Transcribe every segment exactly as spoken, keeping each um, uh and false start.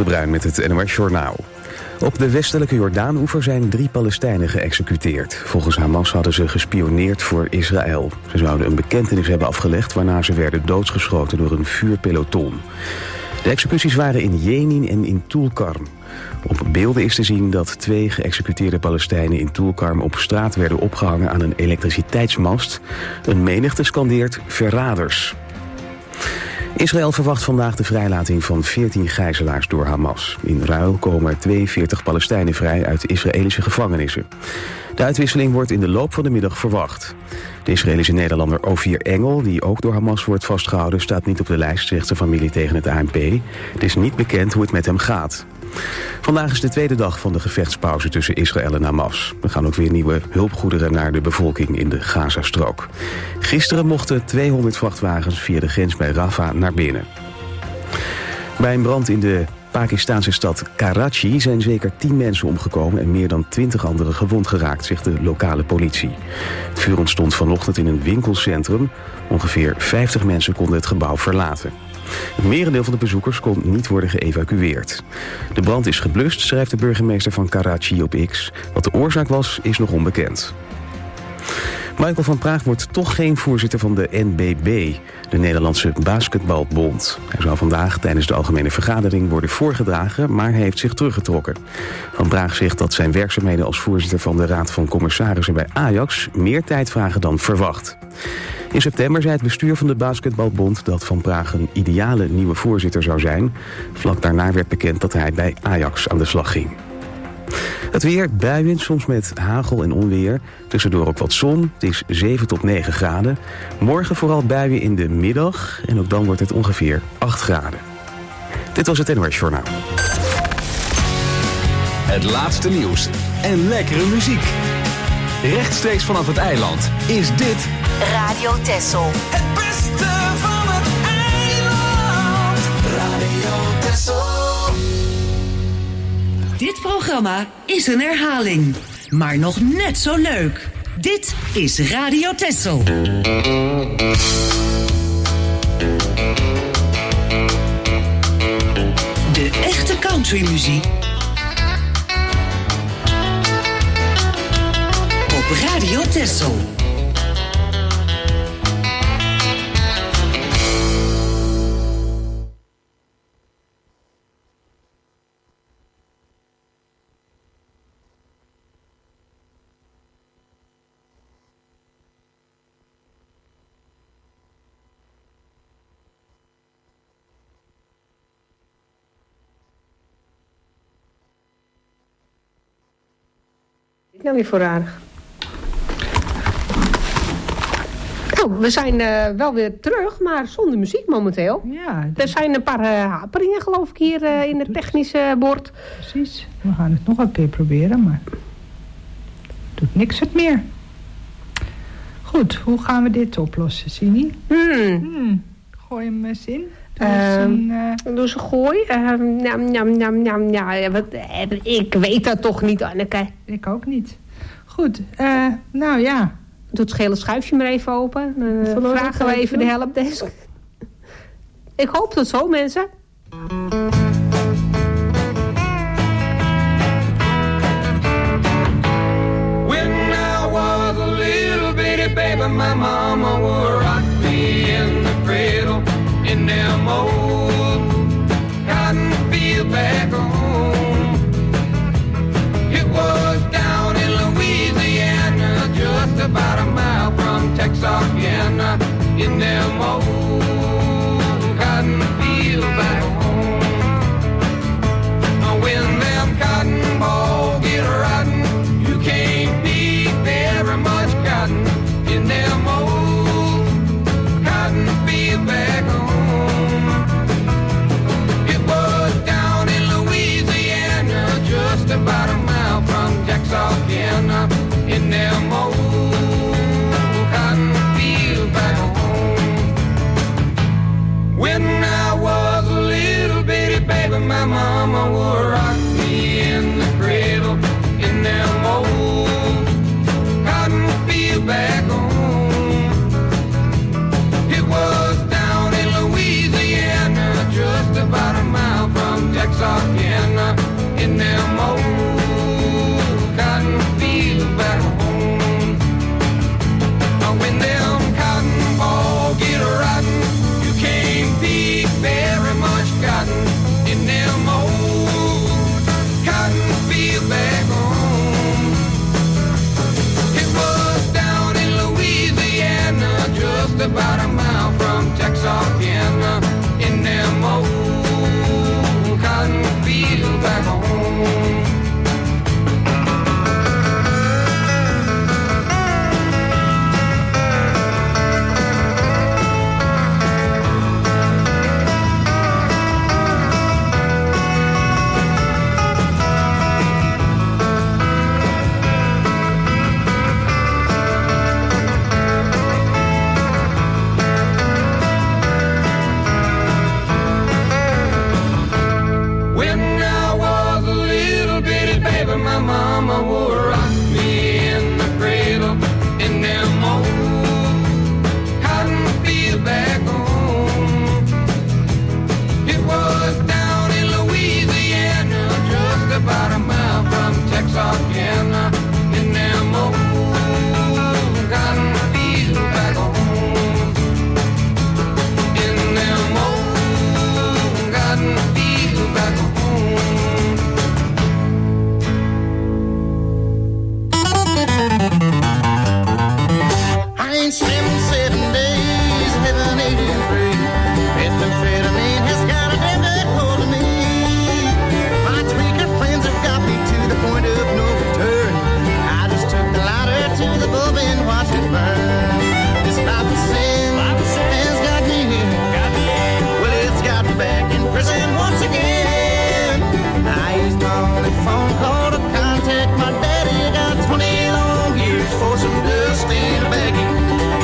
de Bruin met het N O S Journaal. Op de westelijke Jordaan-oever zijn drie Palestijnen geëxecuteerd. Volgens Hamas hadden ze gespioneerd voor Israël. Ze zouden een bekentenis hebben afgelegd waarna ze werden doodgeschoten door een vuurpeloton. De executies waren in Jenin en in Tulkarm. Op beelden is te zien dat twee geëxecuteerde Palestijnen in Tulkarm op straat werden opgehangen aan een elektriciteitsmast. Een menigte scandeert verraders. Israël verwacht vandaag de vrijlating van veertien gijzelaars door Hamas. In ruil komen er tweeënveertig Palestijnen vrij uit Israëlische gevangenissen. De uitwisseling wordt in de loop van de middag verwacht. De Israëlische Nederlander Ophir Engel, die ook door Hamas wordt vastgehouden, staat niet op de lijst, zegt zijn familie tegen het A N P. Het is niet bekend hoe het met hem gaat. Vandaag is de tweede dag van de gevechtspauze tussen Israël en Hamas. Er gaan ook weer nieuwe hulpgoederen naar de bevolking in de Gazastrook. Gisteren mochten tweehonderd vrachtwagens via de grens bij Rafah naar binnen. Bij een brand in de Pakistanse stad Karachi zijn zeker tien mensen omgekomen en meer dan twintig anderen gewond geraakt, zegt de lokale politie. Het vuur ontstond vanochtend in een winkelcentrum. Ongeveer vijftig mensen konden het gebouw verlaten. Het merendeel van de bezoekers kon niet worden geëvacueerd. De brand is geblust, schrijft de burgemeester van Karachi op X. Wat de oorzaak was, is nog onbekend. Michael van Praag wordt toch geen voorzitter van de N B B, de Nederlandse Basketbalbond. Hij zou vandaag tijdens de algemene vergadering worden voorgedragen, maar hij heeft zich teruggetrokken. Van Praag zegt dat zijn werkzaamheden als voorzitter van de Raad van Commissarissen bij Ajax meer tijd vragen dan verwacht. In september zei het bestuur van de Basketbalbond dat Van Praag een ideale nieuwe voorzitter zou zijn. Vlak daarna werd bekend dat hij bij Ajax aan de slag ging. Het weer, buien, soms met hagel en onweer. Tussendoor ook wat zon. Het is zeven tot negen graden. Morgen vooral buien in de middag. En ook dan wordt het ongeveer acht graden. Dit was het N O S Journaal. Het laatste nieuws en lekkere muziek. Rechtstreeks vanaf het eiland is dit Radio Texel. Het beste van het eiland. Radio Texel. Dit programma is een herhaling, maar nog net zo leuk. Dit is Radio Texel. De echte countrymuziek op Radio Texel. Nou, weer voor aardig. Nou, we zijn uh, wel weer terug, maar zonder muziek momenteel. Ja, er zijn een paar uh, haperingen, geloof ik, hier uh, in het technische bord. Precies. We gaan het nog een keer proberen, maar doet niks het meer. Goed, hoe gaan we dit oplossen, Sini? Hmm. Hmm. Gooi hem eens in. Doe Um, eens een, uh... doe ze gooi. Um, njam, njam, njam, njam, ja, wat, ik weet dat toch niet, Anneke. Ik ook niet. Goed, uh, nou ja. Doe het schele schuifje maar even open. Dan uh, vragen we even de helpdesk. Ik hoop dat zo, mensen. When I was a little bitty baby, my mama would rock me in the cradle in them old cotton field back home. It was down in Louisiana, just about a mile from Texarkana, in them old cotton field back home. When them cotton balls get rotten, you can't beat very much cotton in them old cotton field back home. It was down in Louisiana, just about a mile from Texarkana, in them old cotton field back home. When I was a little bitty baby, my mama would rock me in the cradle in them old cotton field back home. It was down in Louisiana, just about a mile from Texarkana. Texarkana in them old cotton fields back home. When them cotton balls get rotten, you can't pick very much cotton in them old cotton fields back home. It was down in Louisiana, just about a mile from Texarkana, in them old cotton fields back home. My mama would rock me in the cradle in them old cotton fields back home. It was down in Louisiana, just about a mile from Texarkana, in them old cotton fields back home. In them old cotton fields back home. Seven, seven days, heaven eighty-three. Methamphetamine has got a damn good hold of me. My tweaker friends have got me to the point of no return. I just took the lighter to the bulb and watched it burn. This life of sin has got me here. Well, it's got me back in prison once again. I used my only phone call to contact my daddy. Got twenty long years for some dust in a baggie.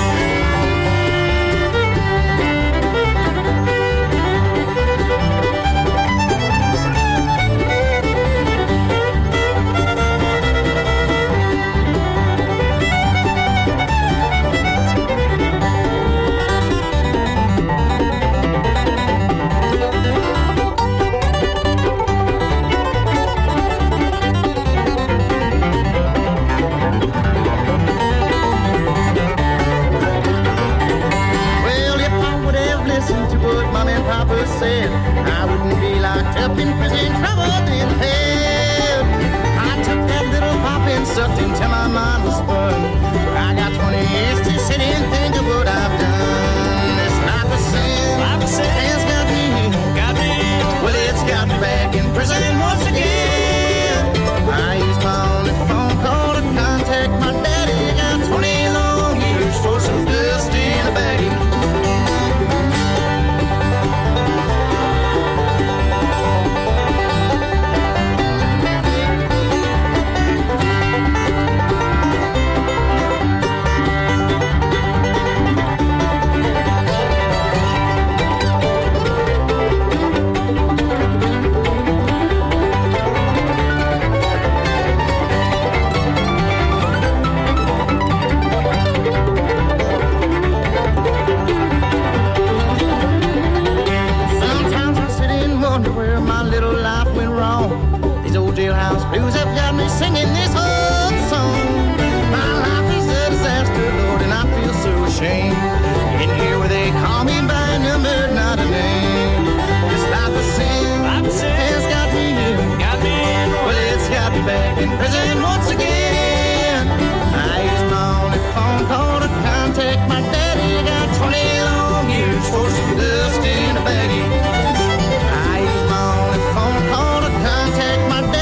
Papa said I wouldn't be locked up in prison, troubled in hell. I took that little pop and sucked until my mind was spun. I got twenty years to sit and think of what I've done. This life of sin, life of sin has got me, got me. Well, it's got me back in prison once again. I used my only phone call to contact my daddy. Got twenty long years for some dust in a baggie. Jailhouse blues have got me singing this old song. My life is a disaster, Lord, and I feel so ashamed. In here where they call me by a number, not a name. This life of sin, life of sin has got me here, got me in. Well, it's got me back in prison once again. I used my only phone call to contact my daddy. Got twenty long years for some dust in a baggie. I used my only phone call to contact my daddy.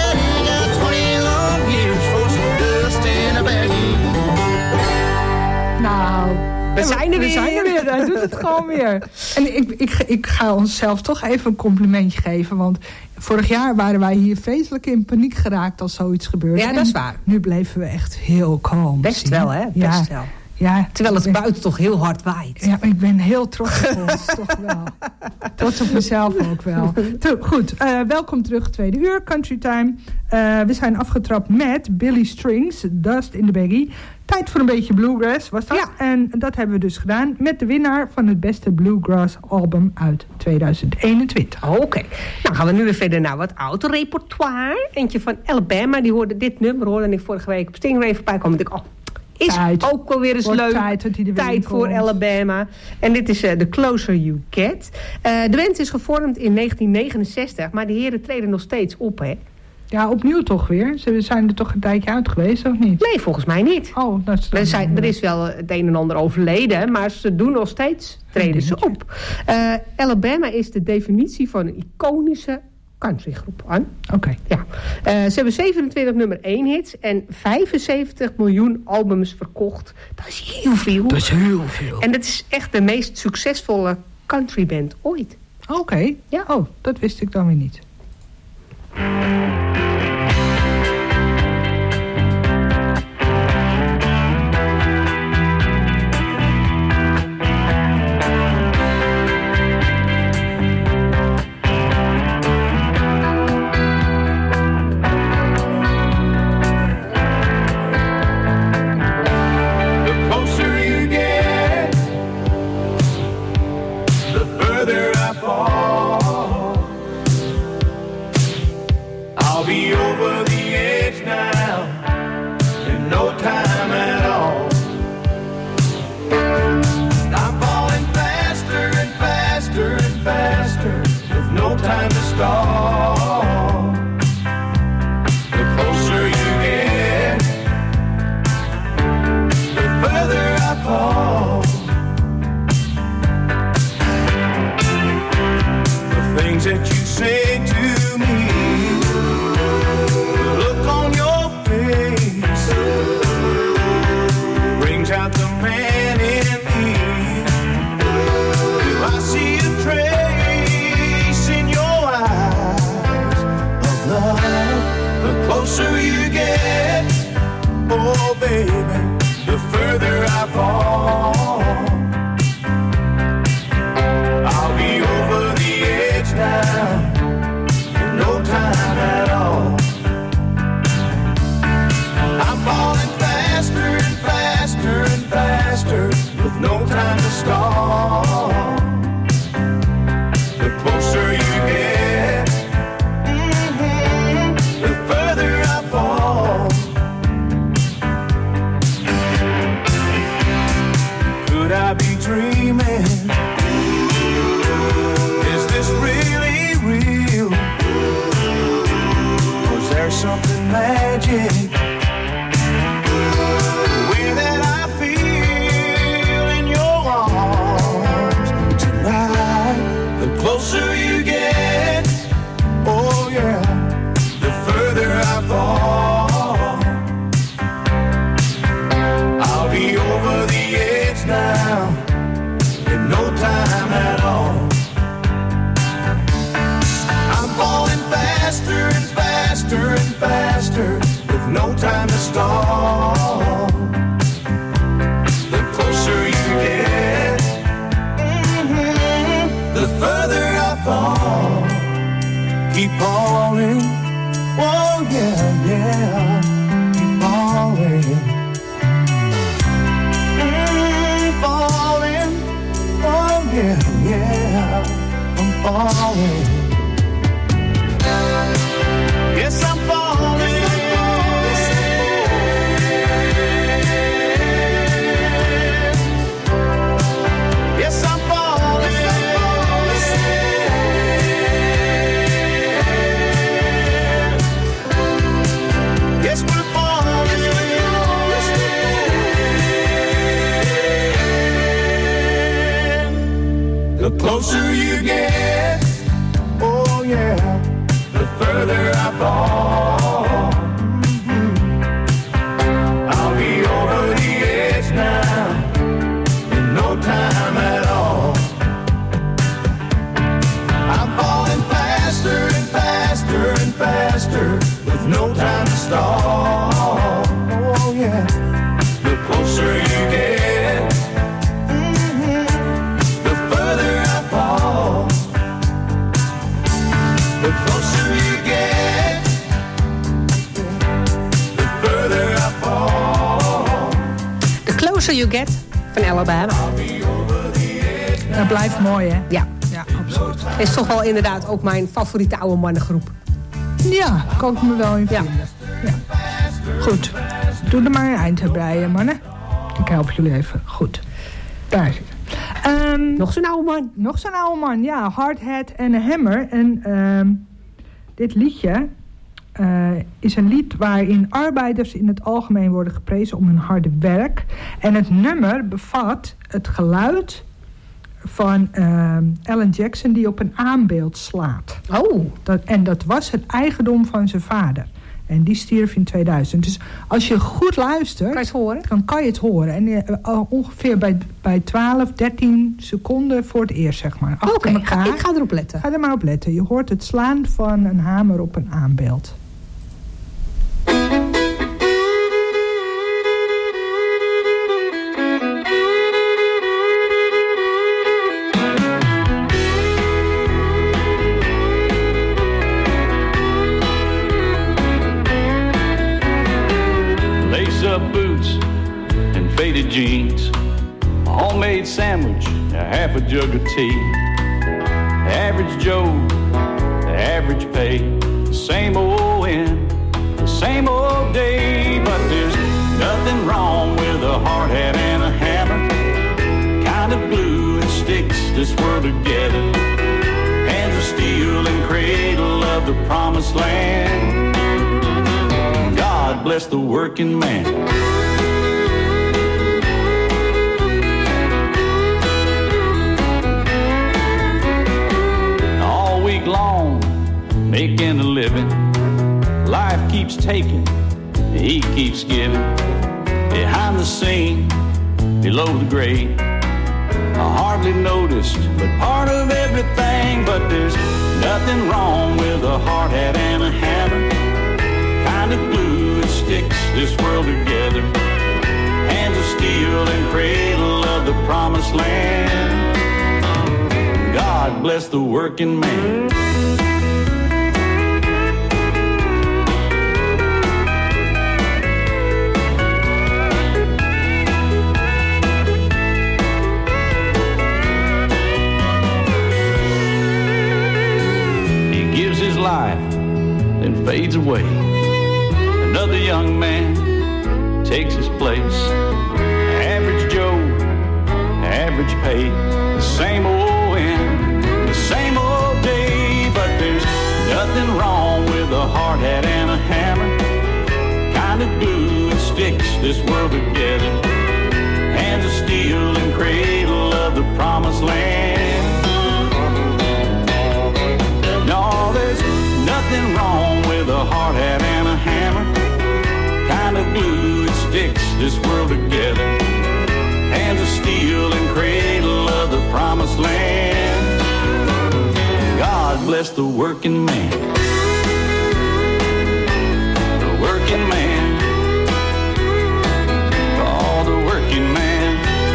Nou, we zijn er weer. We zijn er weer, hij doet het gewoon weer. En ik, ik, ik ga onszelf toch even een complimentje geven. Want vorig jaar waren wij hier vreselijk in paniek geraakt als zoiets gebeurde. Ja, dat is waar. Nu bleven we echt heel kalm. Best zien. wel, hè? Best ja. wel. Ja, Terwijl het ben, buiten toch heel hard waait. Ja, maar ik ben heel trots op ons, toch wel. Trots op mezelf ook wel. To, goed, uh, welkom terug, tweede uur, Country Time. Uh, we zijn afgetrapt met Billy Strings, Dust in the Baggie. Tijd voor een beetje bluegrass was dat. Ja. En dat hebben we dus gedaan met de winnaar van het beste bluegrass album uit tweeduizend eenentwintig. Oké, okay. Nou gaan we nu weer verder naar wat oud repertoire. Eentje van Alabama, die hoorde dit nummer, hoorde ik vorige week op Stingray voorbij kwam. Ik, oh, is tijd. Ook wel weer eens Wordt leuk. Tijd, tijd voor Alabama. En dit is uh, The Closer You Get. Uh, de band is gevormd in negentien negenenzestig, maar de heren treden nog steeds op, hè? Ja, opnieuw toch weer? Ze zijn er toch een tijdje uit geweest, of niet? Nee, volgens mij niet. Oh, dat is er, zijn, er is wel het een en ander overleden, maar ze doen nog steeds, treden ze op. Uh, Alabama is de definitie van een iconische countrygroep, Ann. Oké. Okay. Ja. Uh, ze hebben zevenentwintig nummer één hits en vijfenzeventig miljoen albums verkocht. Dat is heel veel. Dat is heel veel. En dat is echt de meest succesvolle countryband ooit. Oké. Okay. Ja. Oh, dat wist ik dan weer niet. No time to stall. Oh yeah. The closer you get. You Get van Alabama. Dat blijft mooi, hè? Ja. Ja, absoluut. Is toch wel inderdaad ook mijn favoriete oude mannengroep. Ja, kan ik me wel in vinden. Ja. Ja. Goed. Doe er maar een eind aan breien, mannen. Ik help jullie even. Goed. Daar zit het. Um, nog zo'n oude man. Nog zo'n oude man, ja. Hard Hat and a Hammer. En um, dit liedje uh, is een lied waarin arbeiders in het algemeen worden geprezen om hun harde werk. En het nummer bevat het geluid van uh, Alan Jackson die op een aanbeeld slaat. Oh. Dat, en dat was het eigendom van zijn vader. En die stierf in tweeduizend. Dus als je goed luistert, kan je het horen? Dan kan je het horen. En uh, ongeveer bij, bij twaalf, dertien seconden voor het eerst, zeg maar. Oké, okay, ik ga erop letten. Ga er maar op letten. Je hoort het slaan van een hamer op een aanbeeld. Boots and faded jeans, a homemade sandwich, a half a jug of tea. The average Joe, the average pay, the same old end, the same old day. But there's nothing wrong with a hard hat and a hammer, kind of glue and sticks this world together. Hands of steel and cradle of the promised land. God bless the working man. All week long, making a living. Life keeps taking, he keeps giving. Behind the scene, below the grade, I hardly noticed, but part of everything. But there's nothing wrong with a hard hat and a hammer, kind of glue that sticks this world together. Hands of steel and cradle of the promised land. God bless the working man. He gives his life, then fades away. Another young man takes his place. Average Joe, average pay, the same old end, the same old day. But there's nothing wrong with a hard hat and a hammer, kind of glue that sticks this world together. Hands of steel and cradle of the promised land. No, there's nothing wrong with a hard hat and a hammer, kind of glue that sticks this world together. Hands of steel and cradle of the promised land. God bless the working man. The working man. Oh, the working man.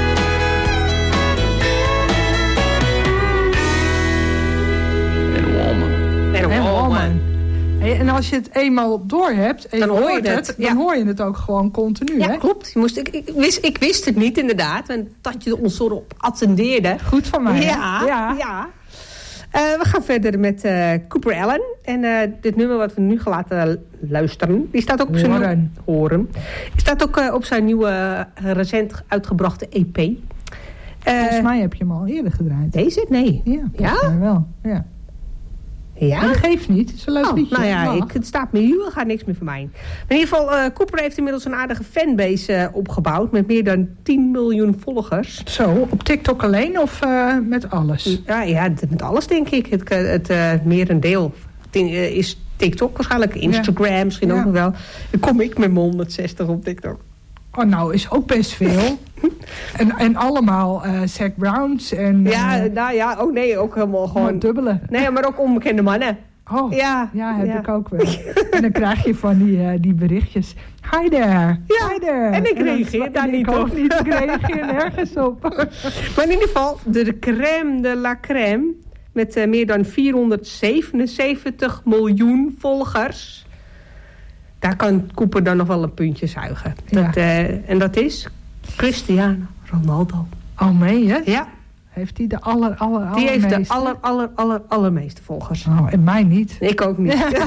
And woman. And En woman. woman. Hey, en als je het eenmaal door hebt en Dan je hoor je hoort het, het, ja. dan hoor je het ook gewoon continu. Ja, hè? klopt. Je moest, ik, ik, wist, ik wist het niet inderdaad. En dat je ons erop attendeerde. Goed van mij. hè? Ja, ja. ja. Uh, we gaan verder met uh, Cooper Allen. En uh, dit nummer wat we nu gaan laten luisteren, die staat ook op zijn Horen. horen. Die staat ook uh, op zijn nieuwe, uh, recent uitgebrachte E P. Uh, Volgens mij heb je hem al eerder gedraaid. Deze? Nee. Ja, volgens Ja? mij wel. Ja. Ja? Maar dat geeft niet. Het is een leuk Oh, liedje. nou ja, Mag. ik, het staat me hier, gaat niks meer van mij. Maar in ieder geval, uh, Cooper heeft inmiddels een aardige fanbase uh, opgebouwd met meer dan tien miljoen volgers. Zo, op TikTok alleen of uh, met alles? Ja, ja, met alles denk ik. Het, het uh, merendeel uh, is TikTok waarschijnlijk, Instagram ja. misschien ja. ook nog wel. Dan kom ik met mijn honderdzestig op TikTok. Oh, nou, is ook best veel. en, en allemaal uh, Zac Browns en... Uh, ja, nou ja, oh nee, ook helemaal gewoon... dubbele. Nee, maar ook onbekende mannen. Oh, ja, ja heb ja. ik ook wel. En dan krijg je van die, uh, die berichtjes. Hi there, ja, hi there. En ik reageer en daar niet ik op. Ook niet. Ik reageer nergens op. Maar in ieder geval, de, de crème de la crème... met uh, meer dan vierhonderdzevenenzeventig miljoen volgers... daar kan Cooper dan nog wel een puntje zuigen. Dat, ja. uh, en dat is Cristiano Ronaldo. Oh, meen je? Ja. Heeft hij de aller, aller, aller Die heeft de meeste? aller, aller, aller, allermeeste volgers. Oh, en mij niet. Ik ook niet. Ja.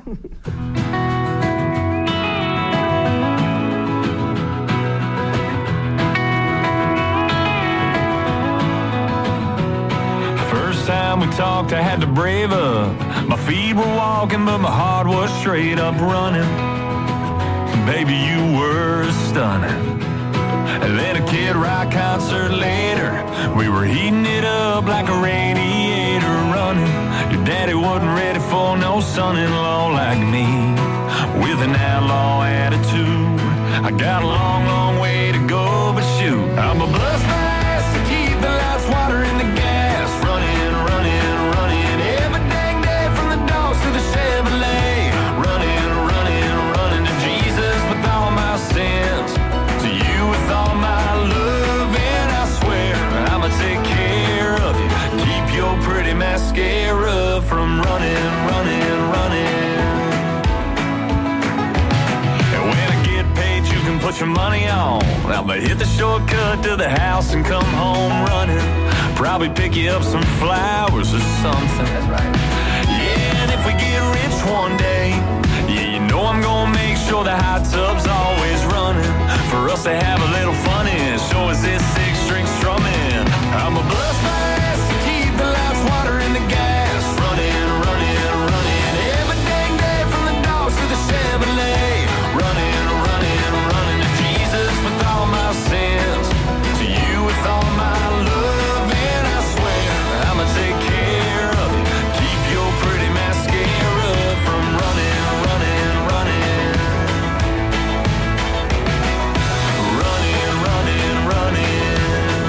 First time we talked, I had to brave up. My feet were walking, but my heart was straight up running. Baby, you were stunning. And then a Kid Rock concert later, we were heating it up like a radiator running. Your daddy wasn't ready for no son-in-law like me, with an outlaw attitude. I got a long, long way to go, but shoot, I'm a bust my ass to keep the lights, water, and the gas running, running, running. Every dang day from the dogs to the Chevrolet. Running, running, running to Jesus with all my sins, to you with all my love, and I swear I'ma take care of you. Keep your pretty mascara from running, running, running. And when I get paid, you can put your money on I'ma hit the shortcut to the house and come home running. Probably pick you up some flowers or something. That's right. Yeah, and if we get rich one day, yeah, you know I'm gonna make sure the hot tub's always running, for us to have a little fun in. So is this six string strumming? I'ma bust my ass to keep the lights, water, and the gas running, running, running. Every dang day from the dogs to the Chevrolet. Running, running, running to Jesus with all my sins, to you with all my love, and I swear I'ma take care of you. Keep your pretty mascara from running, running, running. Running, running, running.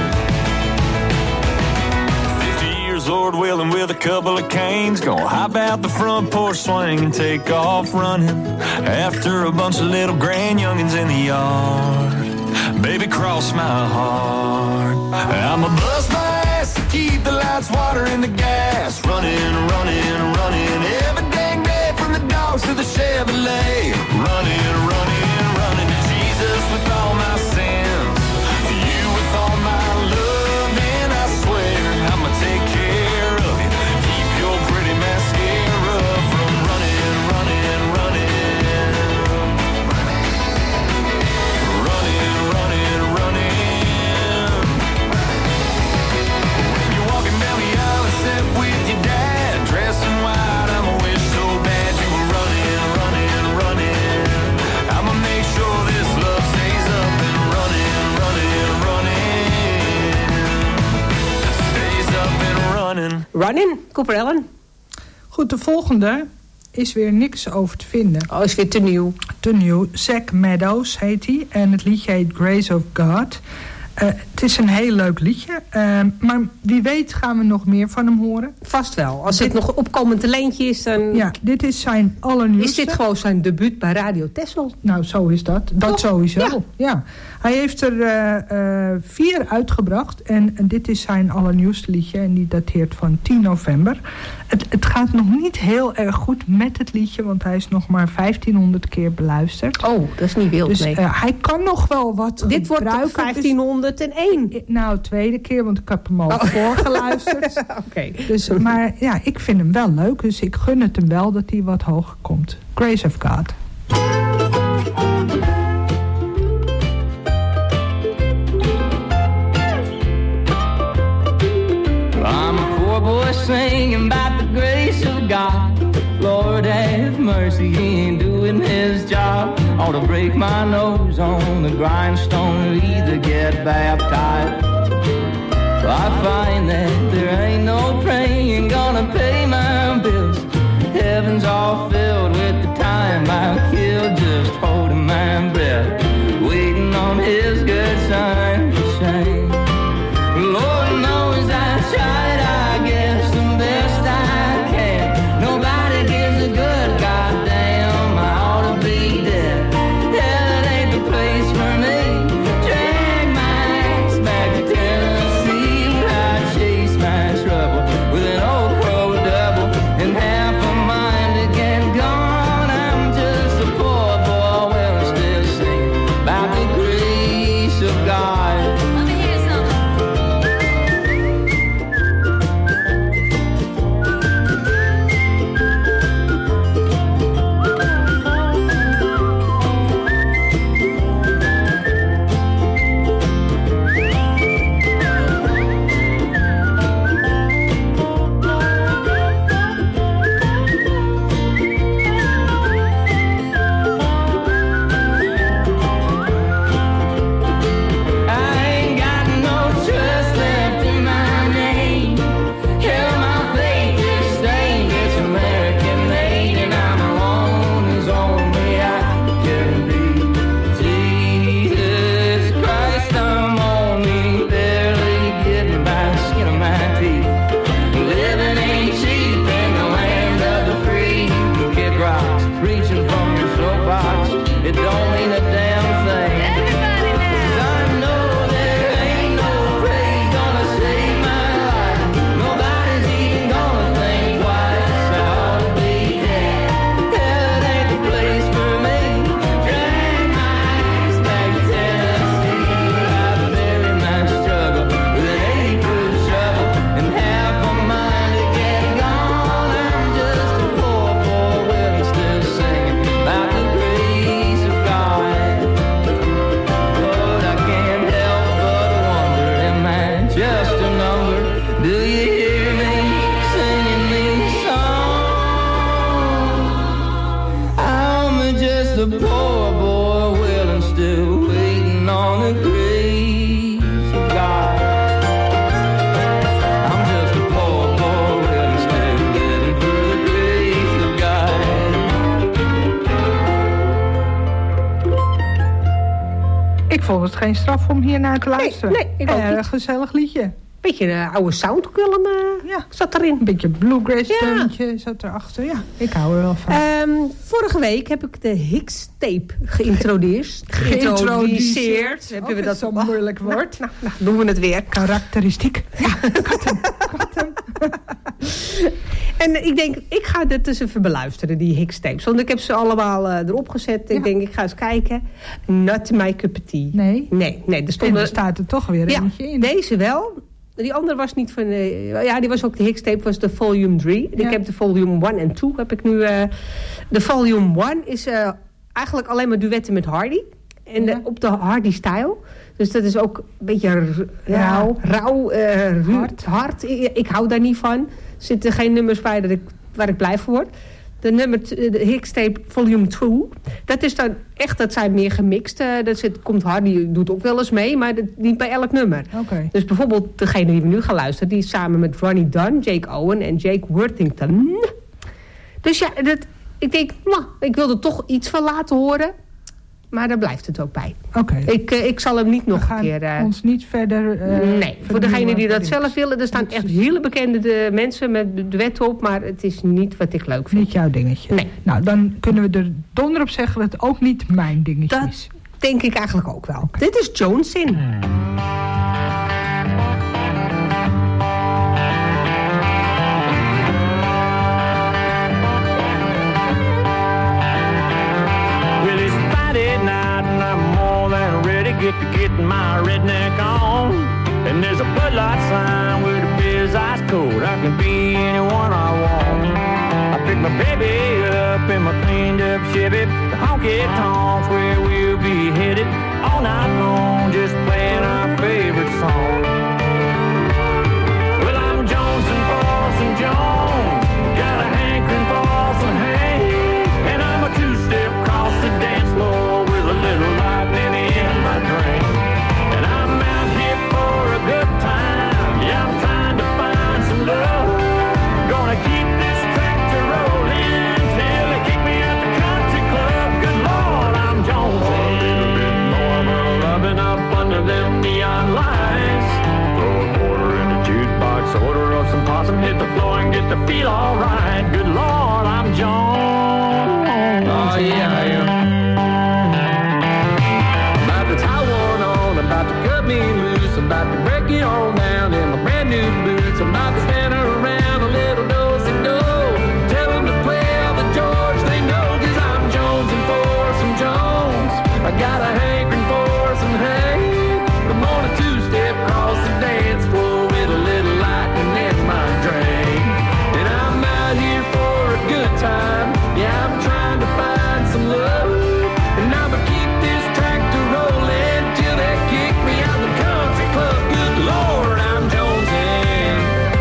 Fifty years Lord willing with a couple of canes, gonna hop out the front porch swing and take off running after a bunch of little grand youngins in the yard. Baby, cross my heart. I'ma bust my ass to keep the lights, water, and the gas running, running, running. Every dang day from the dogs to the Chevrolet. Running, running, running to Jesus with all my sins, to you with all my love, and I swear I'ma take care of you. Keep your pretty mascara from running, running, running. Running, running, running. When you're walking down the aisle and sit with your dad, dressed in white, I'ma wish so bad you were running, running, running. I'ma make sure this love stays up and running, running, running. Stays up and running. Running, Cooper Allen. Goed, de volgende is weer niks over te vinden. Oh, is weer te nieuw. Te nieuw. Zach Meadows heet hij. En het liedje heet Grace of God. Uh, het is een heel leuk liedje. Uh, maar wie weet gaan we nog meer van hem horen. Vast wel. Als dit nog een opkomend talentje is, dan... Ja, dit is zijn allernieuwste. Is dit gewoon zijn debuut bij Radio Texel? Nou, zo is dat. Dat Toch? sowieso. Ja. Ja. Hij heeft er uh, uh, vier uitgebracht. En, en dit is zijn allernieuwste liedje. En die dateert van tien november. Het, het gaat nog niet heel erg goed met het liedje. Want hij is nog maar vijftienhonderd keer beluisterd. Oh, dat is niet wild, dus, nee. Uh, hij kan nog wel wat Dit wordt gebruiken. vijftienhonderdéén. Dus, nou, tweede keer, want ik heb hem al Oh. voorgeluisterd. Oké. Okay. Dus, maar ja, ik vind hem wel leuk. Dus ik gun het hem wel dat hij wat hoger komt. Grace of God. I'm a poor boy singing about the grace of God. Lord have mercy, he ain't doing his job. Ought to break my nose on the grindstone or either get baptized. I find that there ain't no praying gonna pay my bills. Heaven's all filled with the time I'll kill just holding my breath, waiting on his good son to sing. Lord knows I tried, I guess, the best I can. Nobody gives a good goddamn, I ought to be dead. Heaven ain't the place for me. Drag my axe back to Tennessee, where I chase my trouble with just a poor boy willing, still waiting on the grace of God. I'm just a poor boy willing, still living for the grace of God. Ik vond het geen straf om hier naar te luisteren. Nee, nee ik ook Erg niet. gezellig liedje. Beetje een oude soundfilm uh, ja. zat erin. Een beetje bluegrass Ja. deuntje zat erachter. Ja, ik hou er wel van. Um, vorige week heb ik de Higgs-tape geïntroduceerd. Geïntroduceerd. Hebben we dat zo'n moeilijk woord. Nou, nou, nou, doen we het weer. Karakteristiek. Ja, kat hem, kat hem. En ik denk, ik ga dit dus even beluisteren, die Higgs-tapes. Want ik heb ze allemaal uh, erop gezet. Ik ja. denk, ik ga eens kijken. Not my cup of tea. Nee? Nee, nee. Er, stonden, en er staat er toch weer ja, eentje in. Deze wel. Die andere was niet van... Uh, ja, die was ook de Higgs-tape, was de volume drie. Ja. Ik heb de volume one en two. Heb ik nu... Uh, de volume one is uh, eigenlijk alleen maar duetten met Hardy. En ja. de, op de Hardy-style. Dus dat is ook een beetje rauw. Ja. Rauw, uh, hard. hard. Ik, ik hou daar niet van. Er zitten geen nummers bij dat ik, waar ik blij voor word. De nummer, de Higgs-tape volume twee. Dat is dan echt, dat zijn meer gemixt. Uh, dat zit, komt Hardy, doet ook wel eens mee, maar dat, niet bij elk nummer. Okay. Dus bijvoorbeeld degene die we nu gaan luisteren, die is samen met Ronnie Dunn, Jake Owen en Jake Worthington. Dus ja, dat, ik denk, nou, ik wil er toch iets van laten horen. Maar daar blijft het ook bij. Okay. Ik, uh, ik zal hem niet nog een keer... Uh, ons niet verder... Uh, nee, voor degenen die dat zelf willen. Er staan echt hele bekende de mensen met duet op. Maar het is niet wat ik leuk vind. Niet jouw dingetje. Nee. Nou, dan kunnen we er donder op zeggen dat het ook niet mijn dingetje dat is. Dat denk ik eigenlijk ook wel. Okay. Dit is Jonesin. Get to getting my redneck on. And there's a Bud Light sign with a Biz Ice cold. I can be anyone I want. I pick my baby up in my cleaned up Chevy. The honky tonks where we'll be headed all night long, just playing our favorite song. Well, I'm Johnson, Parson Jones. Got a hankering for some hay. And I'm a two-step across the dance floor with a little lightning in my drink. And I'm out here for a good time. Yeah, I'm trying to find some love. Gonna keep this tractor rolling till they kick me out the country club. Good Lord, I'm Jones. A little bit more of a loving up under them neon lights. Throw a quarter in the jukebox, order up some possum, hit the floor and get the feel alright. Good Lord, I'm Jones. Oh yeah, I am. About to cut me loose, I'm about to break it all down in my brand new boots. I'm about to stand around a little do-si-do. Tell them to play all the George they know, cause I'm Jones and for some Jones. I got a hankering for some hay. I'm on a two-step across the dance floor with a little lightning in my drink. And I'm out here for a good time. Yeah, I'm trying to find some love. And I'ma keep this tractor rolling till they kick me out the country club. Good Lord, I'm Jonesin'.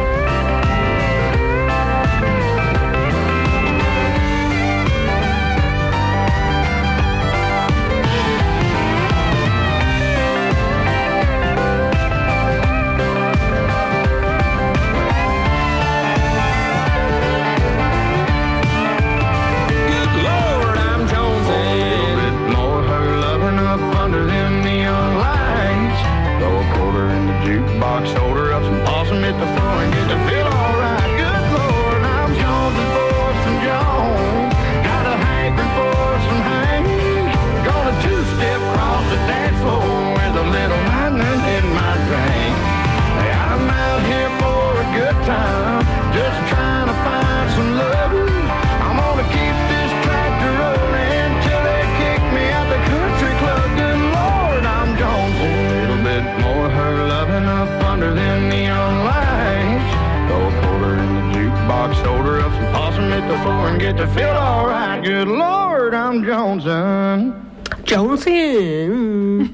Good Lord, I'm Jonesin'. A little bit more her loving up under them neon lights. Throw a quarter in the jukebox, shoulder up some possum, hit the floor and get to feel alright. Good Lord, I'm Jonesing for some Jones. Got a hankering for some Hank. Gonna two-step across the dance floor with a little lightning in my drink. Hey, I'm out here for a good time, just trying to find some love. I'm gonna keep this tractor rolling till they kick me out the country club. Good Lord, I'm Jones. A little bit more her loving up under them neon lights. Throw a quarter in the jukebox, shoulder up some possum, hit the floor and get to feel alright. Good Lord, I'm Jonesin'. Jonesin'.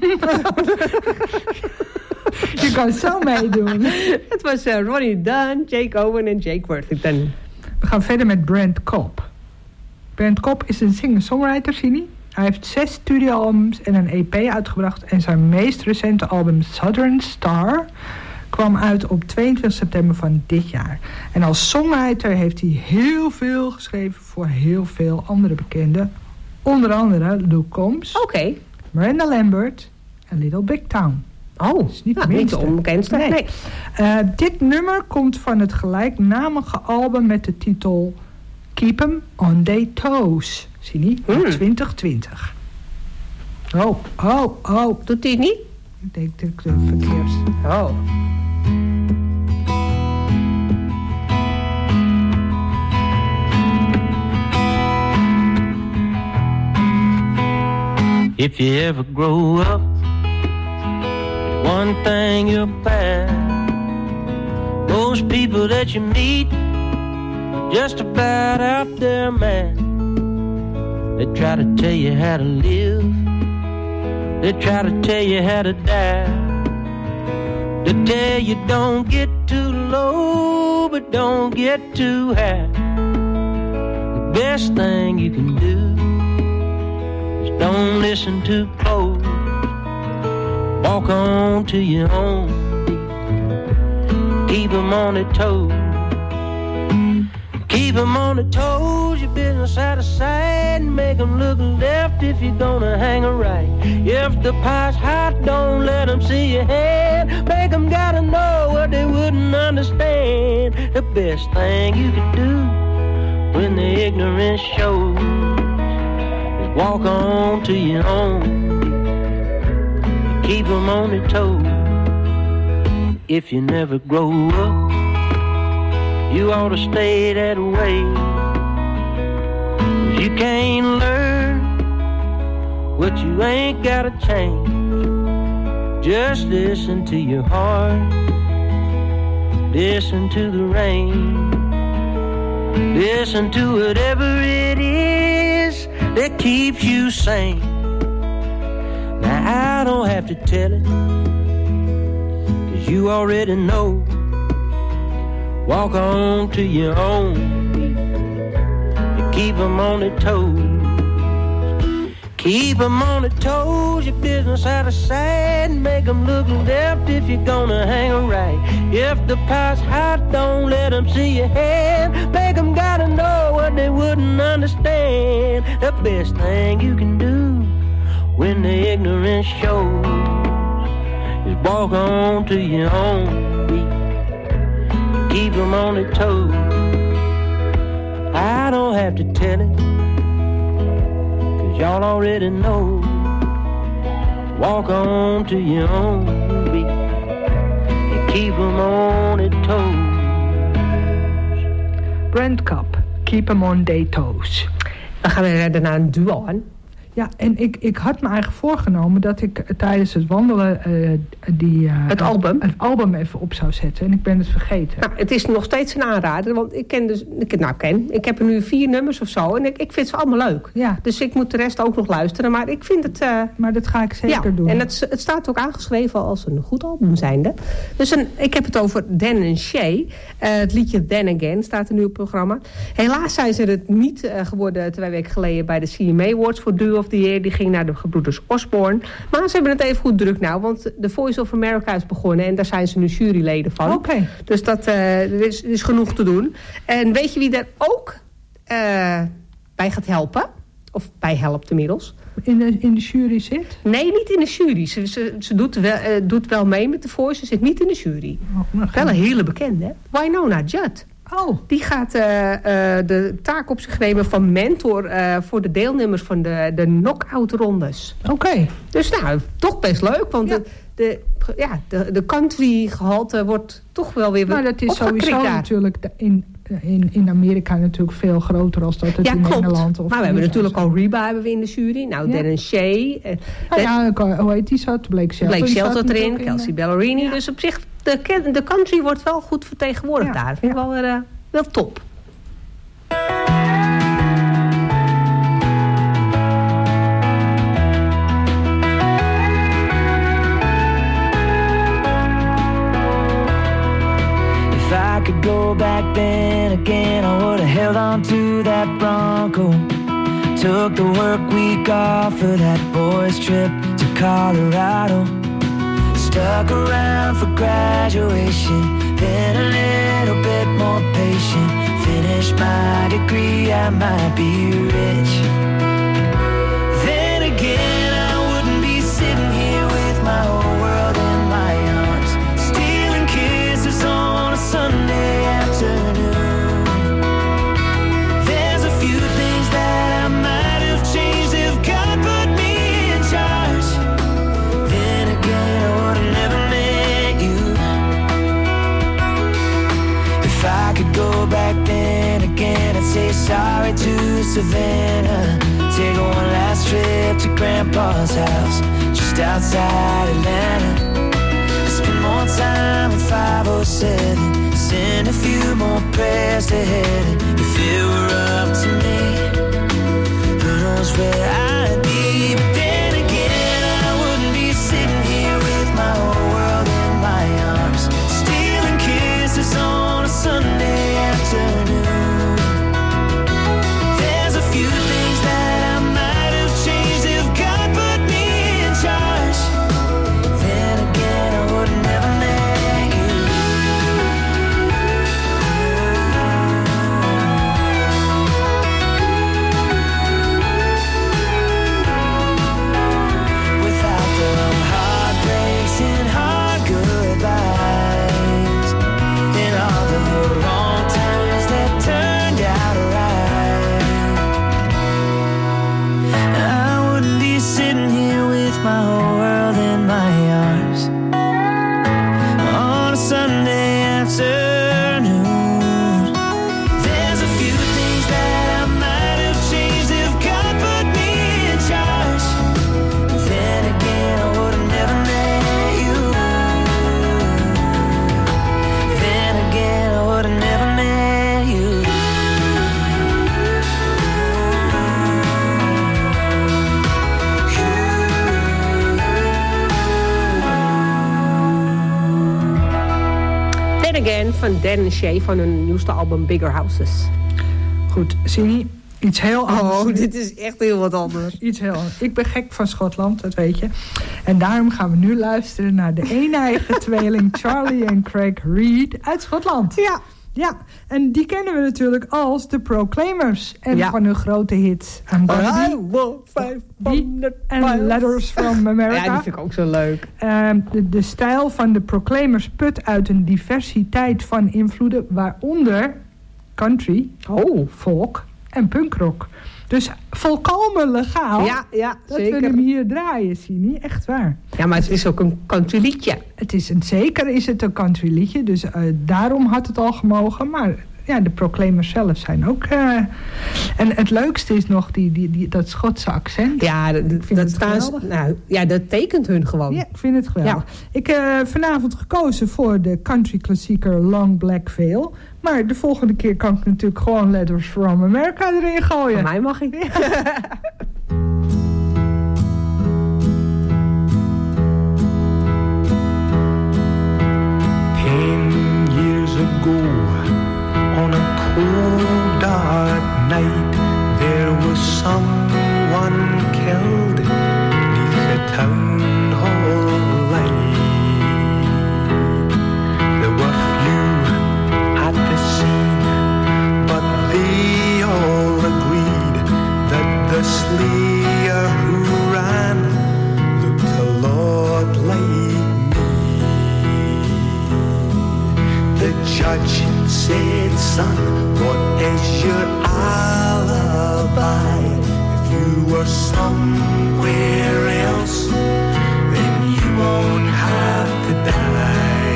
Je kan zo meedoen. Het was uh, Ronnie Dunn, Jake Owen en Jake Worthington. We gaan verder met Brent Cobb. Brent Cobb is een singer-songwriter, zie je niet? Hij heeft zes studioalbums en een E P uitgebracht. En zijn meest recente album Southern Star kwam uit op tweeëntwintig september van dit jaar. En als songwriter heeft hij heel veel geschreven voor heel veel andere bekenden. Onder andere Luke Combs, okay. Miranda Lambert en Little Big Town. Oh, is niet, nou, niet de onbekendste. Nee. nee. Uh, dit nummer komt van het gelijknamige album met de titel Keep 'em on Their Toes. Zie je niet? Hmm. twintig twintig. Oh, oh, oh. Doet hij het niet? Ik denk dat ik het verkeerd. Oh. If you ever grow up, one thing you'll find, most people that you meet just about out their mind. They try to tell you how to live, they try to tell you how to die. They tell you don't get too low, but don't get too high. The best thing you can do, don't listen too close. Walk on to your own beat. Keep them on their toes. Keep them on their toes. Your business out of sight. Make them look left if you're gonna hang a right. If the pie's hot, don't let them see your hand. Make them gotta know what they wouldn't understand. The best thing you can do when the ignorance shows, walk on to your own. Keep them on their toes. If you never grow up, you ought to stay that way. You can't learn what you ain't gotta change. Just listen to your heart. Listen to the rain. Listen to whatever it is that keeps you sane. Now I don't have to tell it, 'cause you already know. Walk on to your own beat. You keep them on their toes. Keep them on their toes. Your business out of sight. Make them look left if you're gonna hang a right. If the pie's hot, don't let them see your hand. Make them gotta know what they wouldn't understand. The best thing you can do when the ignorance shows is walk on to your own beat. Keep them on their toes. I don't have to tell it, 'cause y'all already know. Walk on to your own beat and keep them on their toes. Brand Cup, Keep 'em on Their Toes. Dan gaan we daarna een duo aan. Ja, en ik, ik had me eigenlijk voorgenomen dat ik uh, tijdens het wandelen uh, die, uh, het album het album even op zou zetten. En ik ben het vergeten. Nou, het is nog steeds een aanrader, want ik ken dus, ik, nou ken, ik heb er nu vier nummers of zo en ik, ik vind ze allemaal leuk. Ja. Dus ik moet de rest ook nog luisteren, maar ik vind het. Uh, maar dat ga ik zeker ja, doen. En het, het staat ook aangeschreven als een goed album zijnde. Dus een, ik heb het over Dan en Shay. Uh, het liedje Then Again staat er nu op het programma. Helaas zijn ze het niet uh, geworden twee weken geleden bij de C M A Awards voor Duo of the Year. Die ging naar de gebroeders Osborne. Maar ze hebben het even goed druk nou, want de Voice of America is begonnen en daar zijn ze nu juryleden van. Oké. Okay. Dus dat uh, er is, er is genoeg te doen. En weet je wie daar ook uh, bij gaat helpen? Of bij helpt inmiddels? In de, in de jury zit? Nee, niet in de jury. Ze, ze, ze doet, wel, uh, doet wel mee met de Voice, ze zit niet in de jury. Oh, wel een hele bekende, hè? Winona Judd. Oh. Die gaat uh, uh, de taak op zich nemen van mentor uh, voor de deelnemers van de, de knock-out rondes. Oké. Okay. Dus nou, toch best leuk, want ja. de, de, ja, de, de country gehalte wordt toch wel weer. Maar dat is sowieso daar. Natuurlijk in, in, in Amerika natuurlijk veel groter als dat het ja, in klopt. Nederland of maar we hebben natuurlijk al Reba hebben we in de jury. Nou, ja. Dan en Shay. Uh, ah, ja, hoe heet die zat? Blake Shelton. Blake Shelton erin, Kelsey Ballerini. Ja. Dus op zich, de, de country wordt wel goed vertegenwoordigd ja. daar. Vind ik ja. wel weer uh, wel top. I could go back then again, I would have held on to that Bronco took the work week off for that boys' trip to Colorado. Stuck around for graduation, been a little bit more patient. Finished my degree, I might be rich. Then again, I wouldn't be sitting here with my whole world in my arms, stealing kisses on a Sunday afternoon. There's a few things that I might have changed if God put me in charge. Then again, I would have never met you. If I could go back then again, I'd say sorry to Savannah. Take one last trip to Grandpa's house, just outside Atlanta. Spend more time with five oh seven, send a few more prayers to heaven. If it were up to me, who knows where I'd be. But then again, I wouldn't be sitting here with my whole world in my arms, stealing kisses on a Sunday afternoon. There's a few things that I might have changed if God put me in charge. Then again, I would have never met you. Without the heartbreaks and hard goodbyes, and all the wrong times that turned out right, I wouldn't be sitting here with my whole world in my arms on a Sunday afternoon. There's a few things that I might have changed if God put me in charge. Then again, I would have never met you. Then again, I would have never met you. Then Again van Dan en Shay van hun nieuwste album Bigger Houses. Goed, Sini, iets heel anders. Oh, dit is echt heel wat anders. Iets heel anders. Ik ben gek van Schotland, dat weet je. En daarom gaan we nu luisteren naar de een-eigen tweeling Charlie en Craig Reid uit Schotland. Ja. Ja, en die kennen we natuurlijk als de Proclaimers. En Ja. van hun grote hits. I'm Gonna Be, die en Letters from America. Ja, die vind ik ook zo leuk. Ehm, de, de stijl van de Proclaimers put uit een diversiteit van invloeden, waaronder country, Oh. folk en punkrock. Dus volkomen legaal Ja, ja, dat zeker. we hem hier draaien, Sini. Echt waar. Ja, maar het is ook een country liedje. Het is een, zeker is het een country liedje, dus uh, daarom had het al gemogen. Maar ja, de Proclaimers zelf zijn ook... Uh, en het leukste is nog die, die, die, dat Schotse accent. Ja, dat, Ik vind dat, het trouwens- geweldig. nou, ja, dat tekent hun gewoon. Ja, ik vind het geweldig. Ja. Ik heb uh, vanavond gekozen voor de country klassieker Long Black Veil. Maar de volgende keer kan ik natuurlijk gewoon Letters from America erin gooien. Van mij mag ik. Ten years ago, on a cold dark night, there was someone killed neath the town hall light. There were few at the scene, but they all agreed that the slayer who ran looked a lot like me. The judge said, son, what is your alibi? If you were somewhere else, then you won't have to die.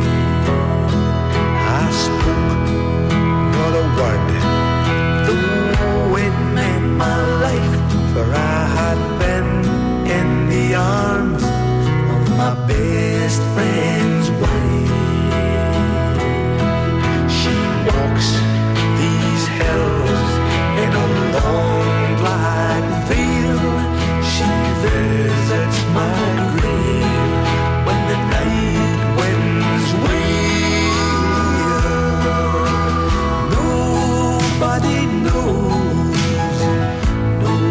I spoke not a word, though it meant my life, for I had been in the arms of my best friend's wife. She walks these hills in a long black veil. She visits my grave when the night winds wail. Nobody knows,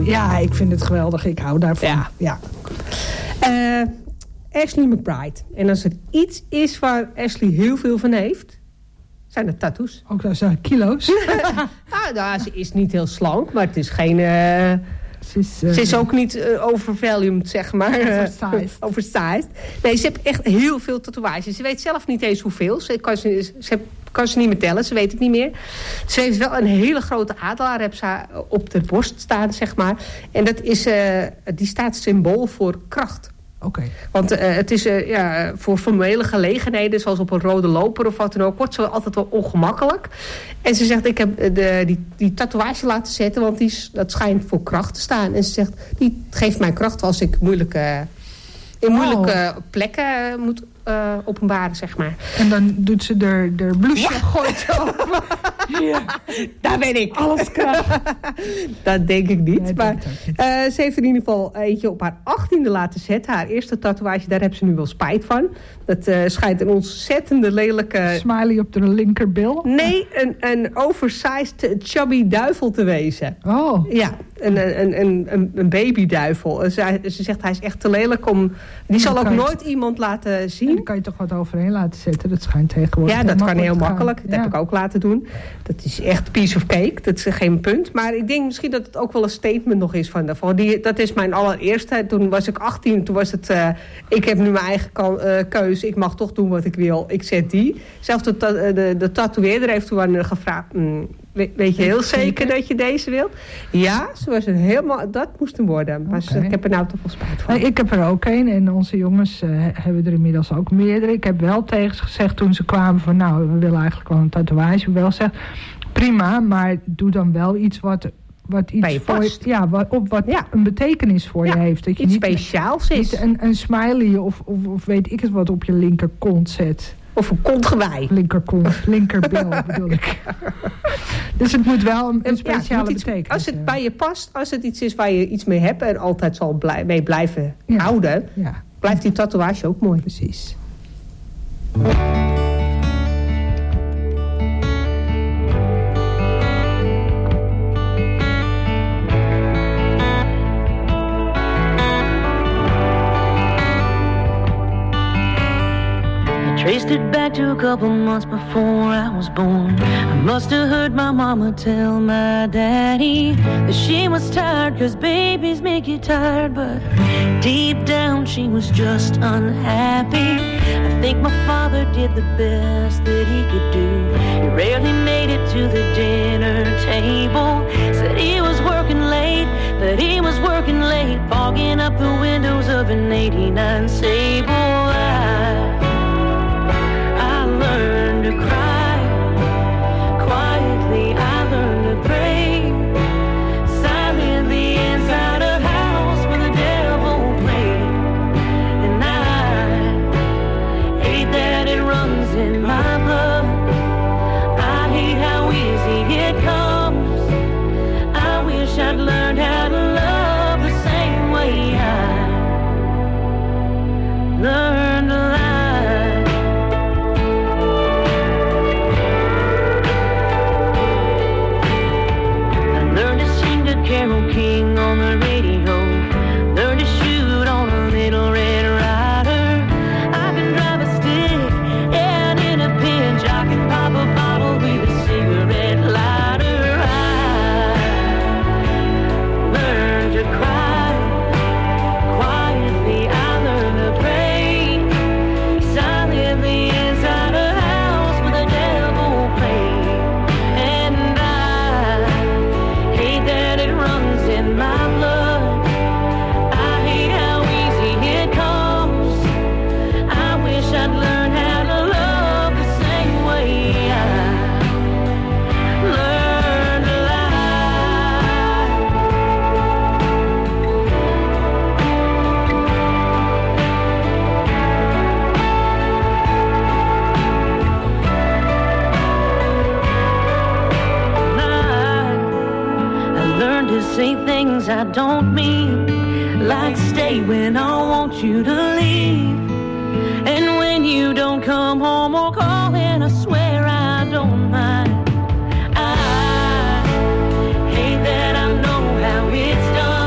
Ja, ik vind het geweldig. Ik hou daarvan. Ja. ja. Uh, Ashley McBryde. En als er iets is waar Ashley heel veel van heeft, zijn het tattoos. Ook dat zijn kilo's. nou, nou, ze is niet heel slank, maar het is geen... Uh, Ze is, uh, ze is ook niet uh, overvalued, zeg maar. Oversized. Uh, oversized. Nee, ze heeft echt heel veel tatoeages. Ze weet zelf niet eens hoeveel. Ze kan ze, ze kan ze niet meer tellen, ze weet het niet meer. Ze heeft wel een hele grote adelaar heb ze op de borst staan, zeg maar. En dat is, uh, die staat symbool voor kracht. Oké. Okay. Want uh, het is uh, ja, voor formele gelegenheden, zoals op een rode loper of wat dan ook, wordt ze altijd wel ongemakkelijk. En ze zegt, ik heb de, die, die tatoeage laten zetten, want die, dat schijnt voor kracht te staan. En ze zegt, die geeft mij kracht als ik moeilijke, in moeilijke oh. plekken moet uh, openbaren, zeg maar. En dan doet ze er, er blouseje ja. gooit op. Ja, daar ben ik. Alles kracht. Dat denk ik niet. Nee, maar niet. Uh, ze heeft er in ieder geval eentje op haar achttiende laten zetten. Haar eerste tatoeage, daar heeft ze nu wel spijt van. Dat uh, schijnt een ontzettende lelijke... Smiley op de linkerbil? Nee, een, een oversized chubby duivel te wezen. Oh. Ja, een, een, een, een babyduivel. Ze, ze zegt, hij is echt te lelijk om... Die zal ook nooit het... iemand laten zien. Ja, daar kan je toch wat overheen laten zetten? Dat schijnt tegenwoordig. Ja, dat kan heel makkelijk. Gaan. Dat ja. heb ik ook laten doen. Dat is echt piece of cake. Dat is geen punt. Maar ik denk misschien dat het ook wel een statement nog is van daarvoor. Die, dat is mijn allereerste. Toen was ik achttien. Toen was het... Uh, ik heb nu mijn eigen kan, uh, keuze. Ik mag toch doen wat ik wil. Ik zet die. Zelfs de, de, de, de tatoeëerder heeft toen gevraagd... Mm, weet je heel zeker dat je deze wilt? Ja, ze was er helemaal, dat moest hem worden. Maar okay. Ik heb er nou toch wel spijt van. Nee, ik heb er ook een. En onze jongens uh, hebben er inmiddels ook meerdere. Ik heb wel tegen ze gezegd toen ze kwamen van... nou, we willen eigenlijk wel een tatoeage. Wel zeg, prima, maar doe dan wel iets wat... Wat iets je voor je, ja, wat, op wat ja. een betekenis voor ja, je heeft. Dat je iets niet, speciaals is. Niet een, een smiley of, of, of weet ik het wat op je linkerkont zet. Of een kontgewei. Linkerkont, linkerbil bedoel ik. Dus het moet wel een, een speciale ja, betekenis. Als het bij je past, als het iets is waar je iets mee hebt... en altijd zal blij, mee blijven ja. houden... Ja. blijft die tatoeage ook mooi. Precies. Traced it back to a couple months before I was born. I must have heard my mama tell my daddy that she was tired, cause babies make you tired. But deep down she was just unhappy. I think my father did the best that he could do. He rarely made it to the dinner table. Said he was working late, but he was working late, fogging up the windows of an eighty-nine Sable. I learned to cry quietly. I learned to pray silently inside a house where the devil played. And I hate that it runs in my blood. I hate how easy it comes. I wish I'd learned how to love the same way I learned to lie. Carole King on the radio, learn to shoot on a little Red Ryder. I can drive a stick, and in a pinch I can pop a bottle with a cigarette lighter. I learned to cry quietly. I learned to pray silently inside a house where the devil played. And I hate that it runs in my blood. I hate how easy it comes. I wish I'd learned how to love the same way I learned to lie. I, I learned to say things I don't mean, like stay when I want you to leave, and when you don't come home or call, and I swear I don't mind. I hate that I know how it's done.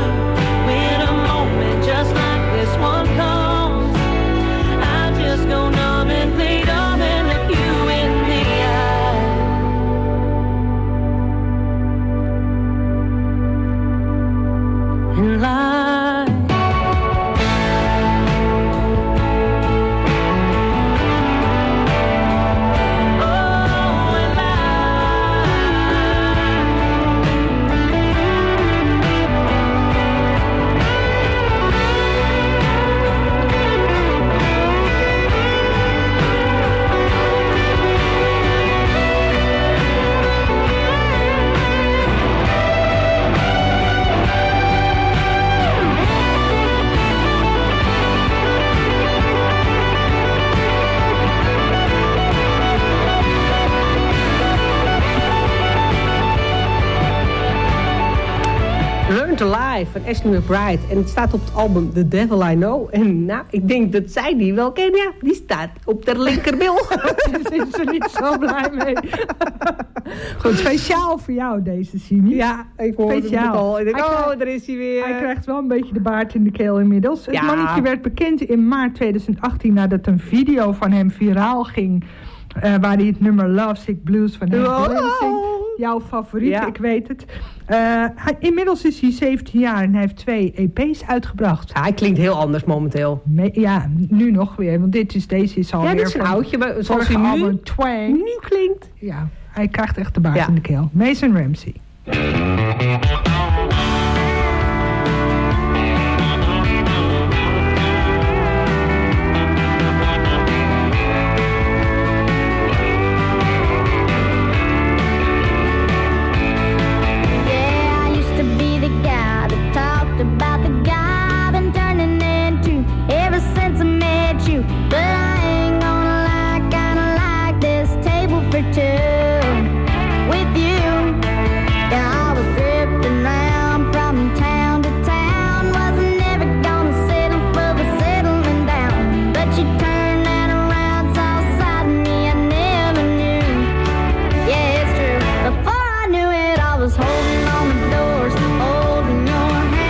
Live van Ashley McBryde. En het staat op het album The Devil I Know. En nou, ik denk dat zij die wel kennen. Ja, die staat op de linkerbil. Daar is ze niet zo blij mee. Goed, speciaal voor jou deze, Simi. Ja, ik hoor het al. Ik denk, hij oh, krijgt, daar is hij weer. Hij krijgt wel een beetje de baard in de keel inmiddels. Ja. Het mannetje werd bekend in maart tweeduizend achttien... nadat een video van hem viraal ging... Uh, waar hij het nummer Love Sick Blues van hem oh. zingt. Jouw favoriet, ja. Ik weet het. Uh, hij, inmiddels is hij zeventien jaar en hij heeft twee E P's uitgebracht. Ja, hij klinkt heel anders momenteel. Me, ja, nu nog weer, want dit is, deze is alweer... Ja, dit is een oudje, maar zoals hij nu, twang. nu klinkt. Ja, hij krijgt echt de baard ja. in de keel. Mason Ramsey. About the guy I've been turning into ever since I met you. But I ain't gonna lie, kinda like this table for two with you. Yeah, I was drifting round from town to town, wasn't never gonna settle for the settling down. But you turned that around so suddenly I never knew. Yeah, it's true. Before I knew it, I was holding on the doors, holding your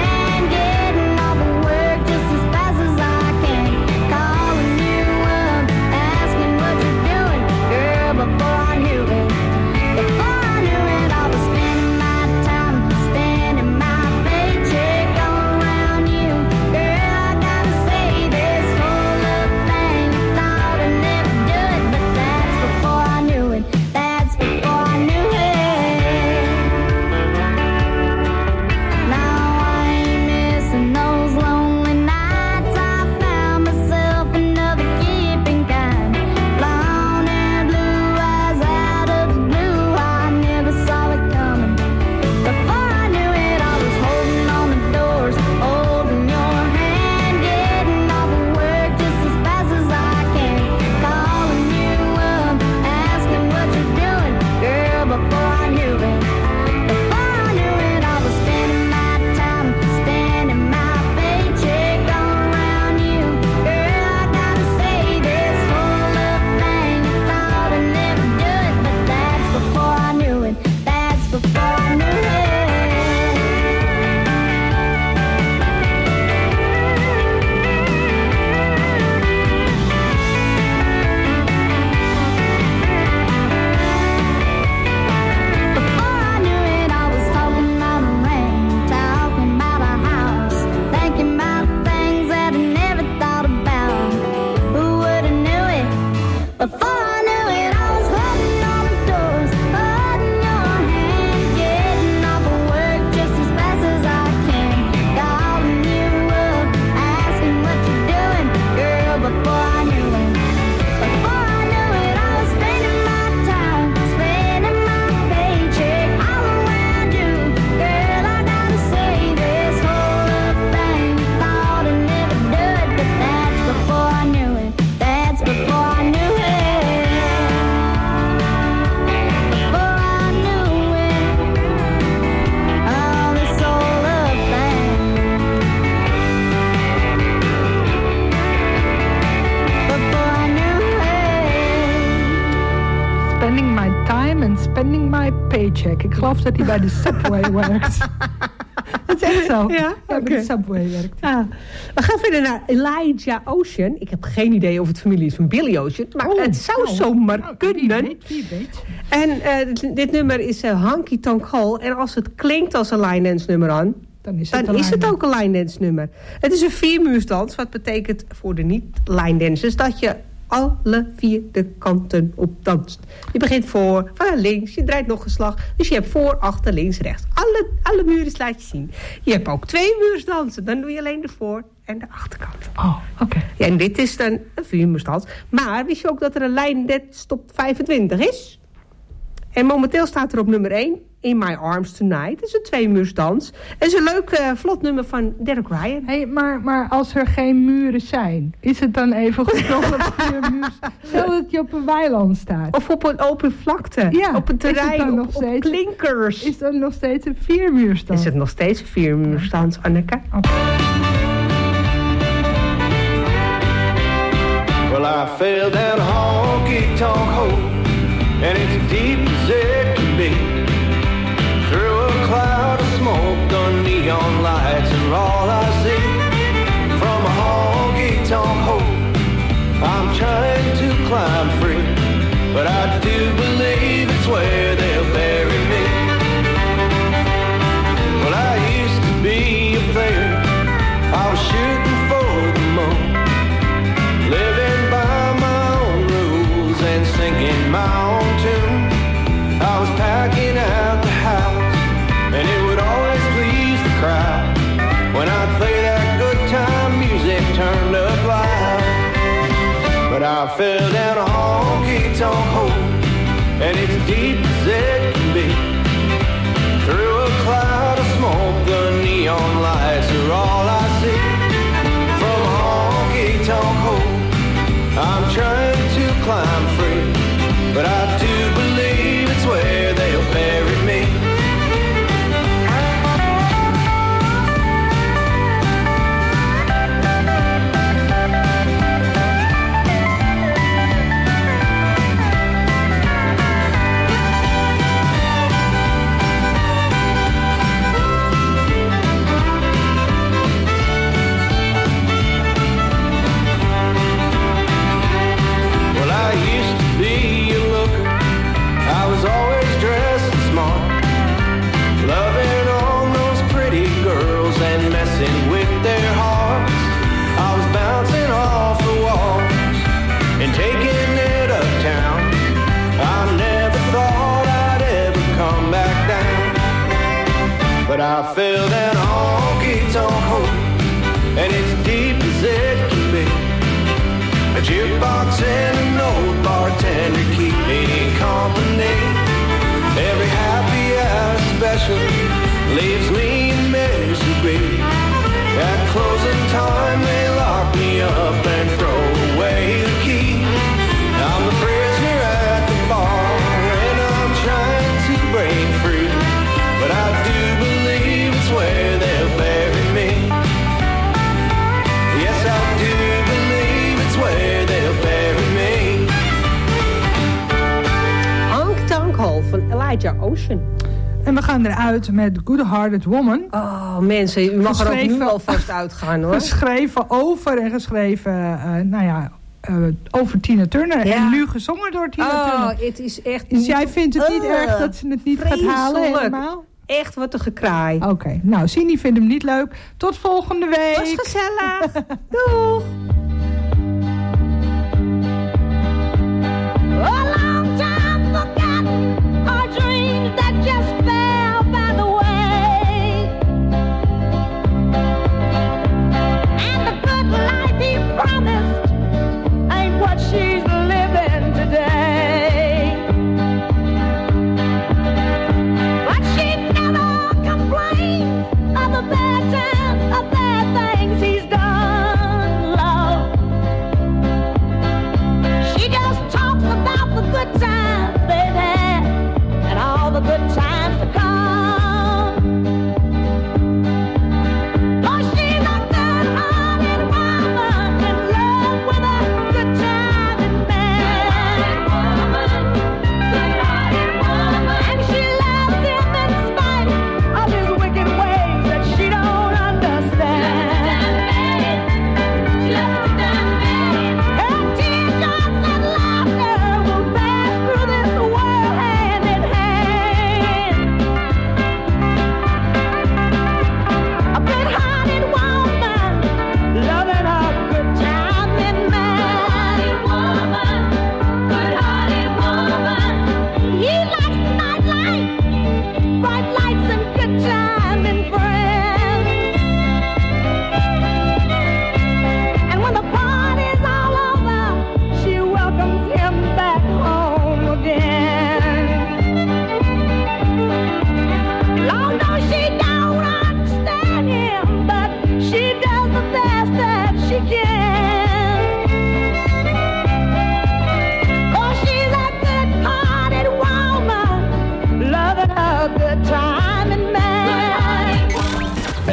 Paycheck. Ik geloof dat hij bij de Subway werkt. Dat is echt zo. Ja, ja okay. Bij de Subway werkt. Ja. We gaan verder naar Elijah Ocean. Ik heb geen idee of het familie is van Billy Ocean. Maar oh, het zou oh, zomaar oh, kunnen. Wie weet, wie weet. En uh, dit nummer is uh, Honky Tonk Hole. En als het klinkt als een line dance nummer aan, dan is het, dan is het ook een line dance nummer. Het is een viermuursdans. Wat betekent voor de niet-line dancers dat je alle vier de kanten op danst. Je begint voor, van links, je draait nog een slag. Dus je hebt voor, achter, links, rechts. Alle, alle muren laat je zien. Je hebt ook twee muursdansen. Dan doe je alleen de voor- en de achterkant. Oh, oké. Okay. Ja, en dit is dan een viermuursdans. Maar wist je ook dat er een lijn net stop vijfentwintig is? En momenteel staat er op nummer één, In My Arms Tonight. Het is een tweemuursdans. Het is een leuk, uh, vlot nummer van Derek Ryan. Hey, maar, maar als er geen muren zijn, is het dan even goed nog op vier muur? Stel dat je op een weiland staat. Of op een open vlakte. Ja, op een terrein, op, nog op steeds, klinkers. Is dat nog steeds een viermuursdans? Is het nog steeds een viermuursdans, Anneke? Okay. Well, I fell down a honky-tonk hole, and it's as deep as it can be. Through a cloud of smoke, the neon lights are all I see. From a honky-tonk hole, I'm trying to climb free, but I do believe it's where they'll bury me. Well, I used to be a player, I was shooting for the moon, living by my own rules and singing my own tune. I was packing out the house, and it would always please the crowd when I'd play that good time music turned up loud. But I fell down a honky-tonk hole, and it's deep as it can be. Through a cloud of smoke, the neon lights are all I see. From a honky-tonk hole, I'm trying to climb free, but I do believe it's where they'll bury me. But I fell down a honky-tonk hole, and it's deep as it can be. A jukebox and an old bartender keep me company. Every happy hour special leaves me in misery. At closing time they lock me up and throw away the key. I'm the prisoner at the bar, and I'm trying to break free, but I do believe it's where they'll bury me. Yes, I do believe it's where they'll bury me. Honky-Tonk Hole van Elijah Ocean. En we gaan eruit met Good Hearted Woman. Oh, mensen, u mag er ook nu alvast uitgaan, hoor. Geschreven over en geschreven, uh, nou ja, uh, over Tina Turner. Ja. En nu gezongen door Tina oh, Turner. Het is echt dus jij vindt het niet uh, erg dat ze het niet vreselijk. Gaat halen helemaal? Echt wat een gekraai. Oké, okay. Nou, Cindy vindt hem niet leuk. Tot volgende week. Was gezellig. Doeg. A long time forgotten, our dreams that just fell by the way. And the good life he promised ain't what she's living today. But she never complains of the bad times, of bad things he's done, Lord.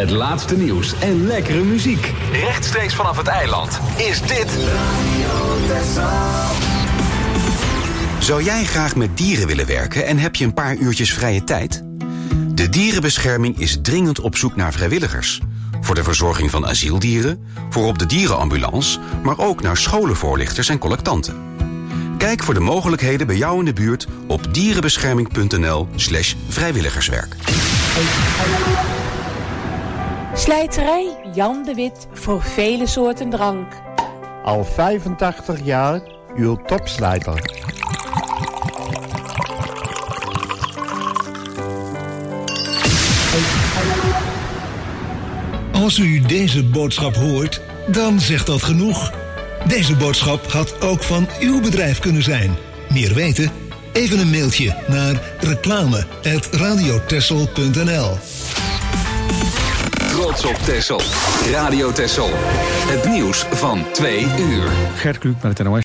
Het laatste nieuws en lekkere muziek. Rechtstreeks vanaf het eiland is dit Radio Texel. Zou jij graag met dieren willen werken en heb je een paar uurtjes vrije tijd? De dierenbescherming is dringend op zoek naar vrijwilligers. Voor de verzorging van asieldieren, voor op de dierenambulance, maar ook naar scholenvoorlichters en collectanten. Kijk voor de mogelijkheden bij jou in de buurt op dierenbescherming.nl slash vrijwilligerswerk. Slijterij Jan de Wit voor vele soorten drank. Al vijfentachtig jaar uw topslijter. Als u deze boodschap hoort, dan zegt dat genoeg. Deze boodschap had ook van uw bedrijf kunnen zijn. Meer weten? Even een mailtje naar reclame apenstaartje radiotexel punt n l. Trots op Texel. Radio Texel. Het nieuws van twee uur. Gert Kluk met het N O S.